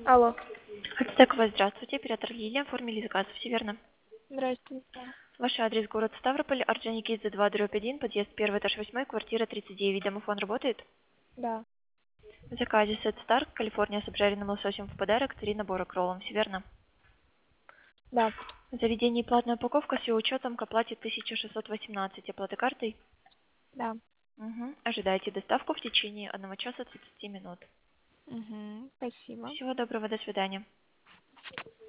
Алло. Ацтекова, здравствуйте. Оператор Лилия. Оформили заказ. Все верно. Здрасте. Ваш адрес город Ставрополь, Орджоникидзе 2/1, подъезд 1, этаж 8, квартира 39. Домофон работает? Да. В заказе сет Старк, Калифорния с обжаренным лососем в подарок, 3 набора к роллам. Все верно. Да. В заведении платная упаковка с ее учетом к оплате 1618. Оплата картой? Да. Угу. Ожидайте доставку в течение 1 часа 30 минут. Угу. Спасибо. Всего доброго, до свидания.